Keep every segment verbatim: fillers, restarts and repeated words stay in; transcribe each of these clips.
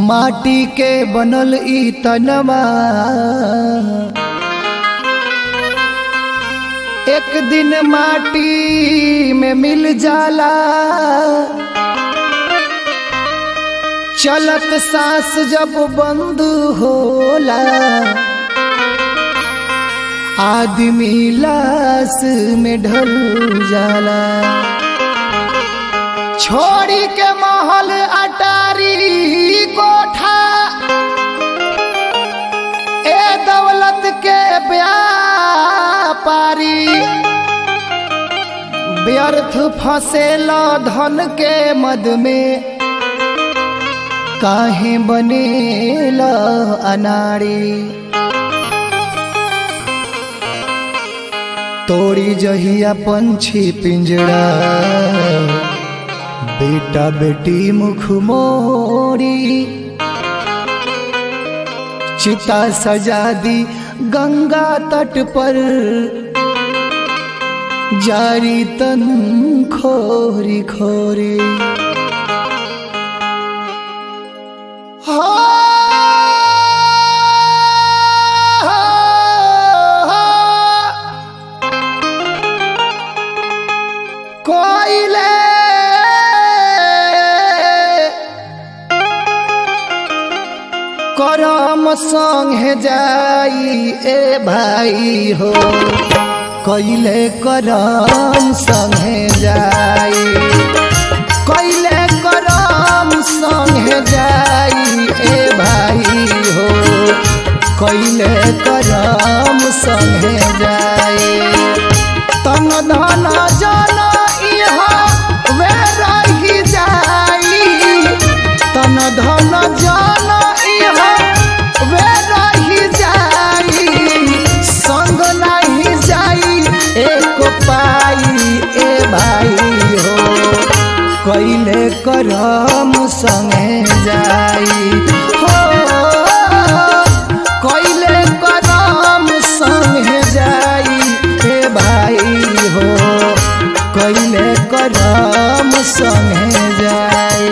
माटी के बनल ई तनवा एक दिन माटी में मिल जाला। चलत सांस जब बंद होला आदमी लाश में ढल जाला। छोड़ी के महल अटारी कोठा ए दौलत के व्यापारी व्यर्थ फसेला धन के मद में काहे बनेला अनाड़ी। तोड़ी जहिया पंछी पिंजड़ा बेटा बेटी मुख मोड़ी। चिता सजा दी गंगा तट पर जारी तन खोरी खोरी। कोयले करम संगे जाई ए भाई हो। कोयले करम संगे जाई कोयले करम संगे जाई ए भाई हो। कोयले करम संगे जाई तन धन जन वे रही जाई। तन धन जन वे रही जाई संग नहीं जाई एक पाई ए भाई हो। कोयले करम संगे जाई हो। कोयले करम संगे जाई ए भाई हो। कोयले करम संगे जाई।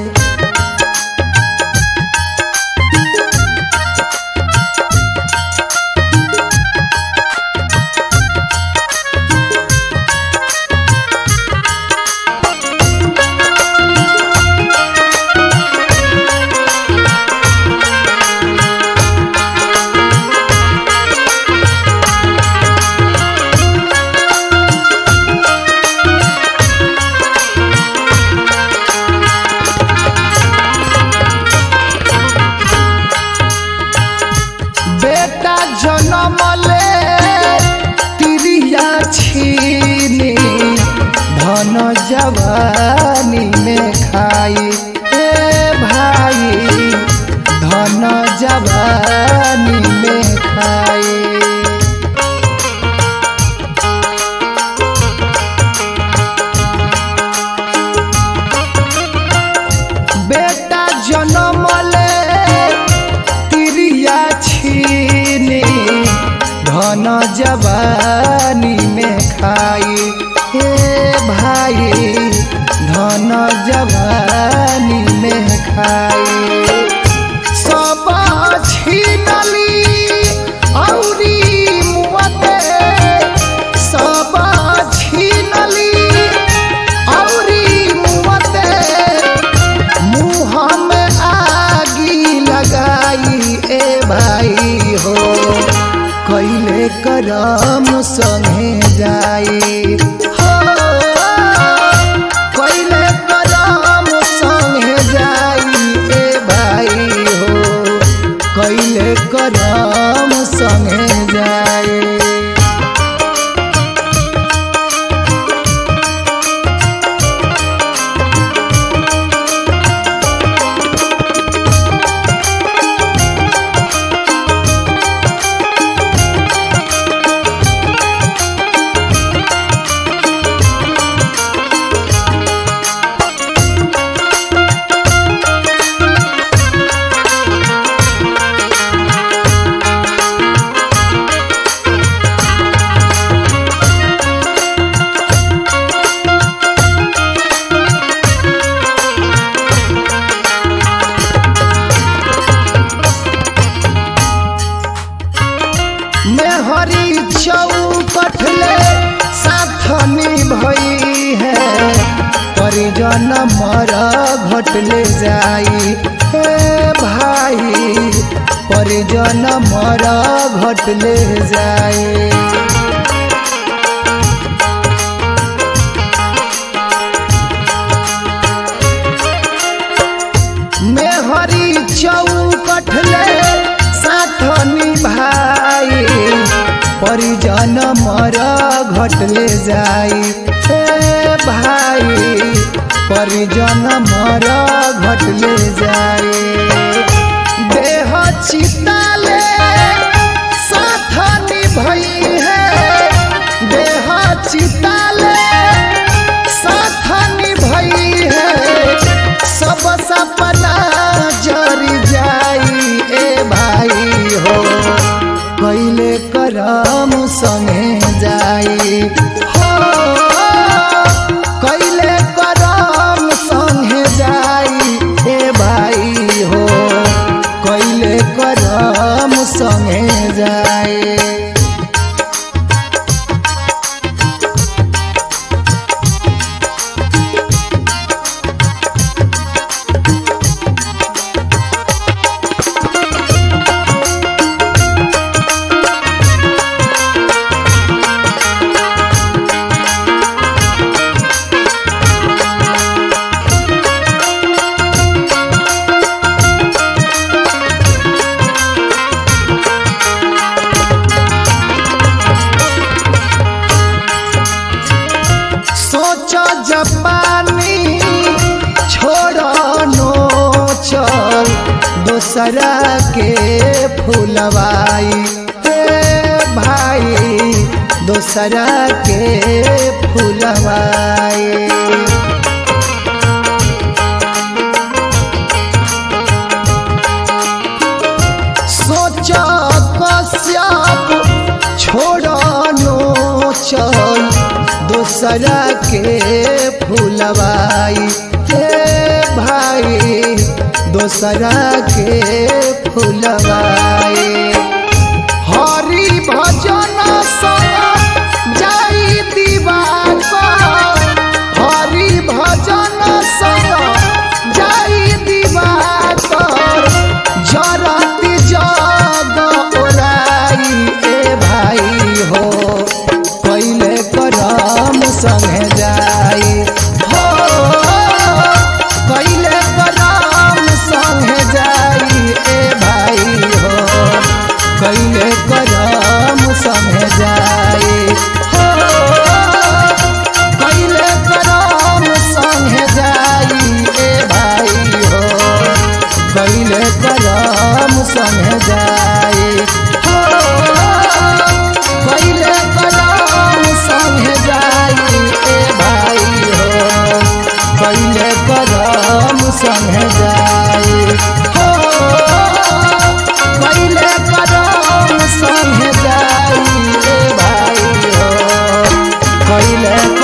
बेटा जनमले तिरिया छीनी धन जवानी में खाई ए भाई। धन जवानी में खाई बेटा जनमले तिरिया छीनी धन जवानी में खाई हे भाई। धन जवानी में खाई सब छीनली औरी मुअते। सब छीनली औरी मुअते मुँह में आगी लगाई ए भाई हो। कोयले करम संगे जाई हो। कोयले करम संगे जन्म घटले जाई हे भाई पर जन्म घटले जाई। मेहरी चौकठले साथ निभाई परिजन मर घटले जाई हे भाई परिजन मर घटले जाई। देह चिताले साथ निभाई है देह चिताले साथ निभाई है सब सपना जरी जाई ए भाई हो कैले करम संगे जाई हो कैले करम संगे जाई ए भाई हो कैले करम संगे जाई। जापानी छोड़ो नो चल दोसरा के फूलवाई हे भाई दोसरा के फूलवाई। सोचा कश्यप छोड़ो नो चल दोसरा के फूलवाई हे भाई दोसरा के फूलवाई। हरि भजन संग जाई दिवाकर हरि भजन संग जाई दिवाकर जरती जग ओराई ए भाई हो कैले करम संगे जाई हो कैले करम संगे जाई ए भाई हो कैले करम संगे जाई हो कैले करम संगे जाई ए भाई हो कैले करम संगे जाई हो कैले करम संगे जाई ए भाई हो कैले करम संगे जाई हो कैले करम संगे जाई ए भाई हो कैले